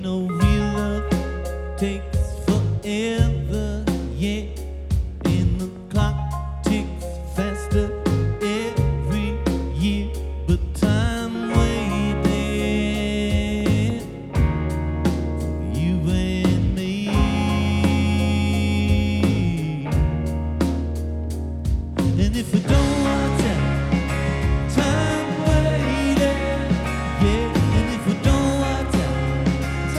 No real love takes forever, yeah. And the clock ticks faster every year, but time waiting for you and me. And if we don't watch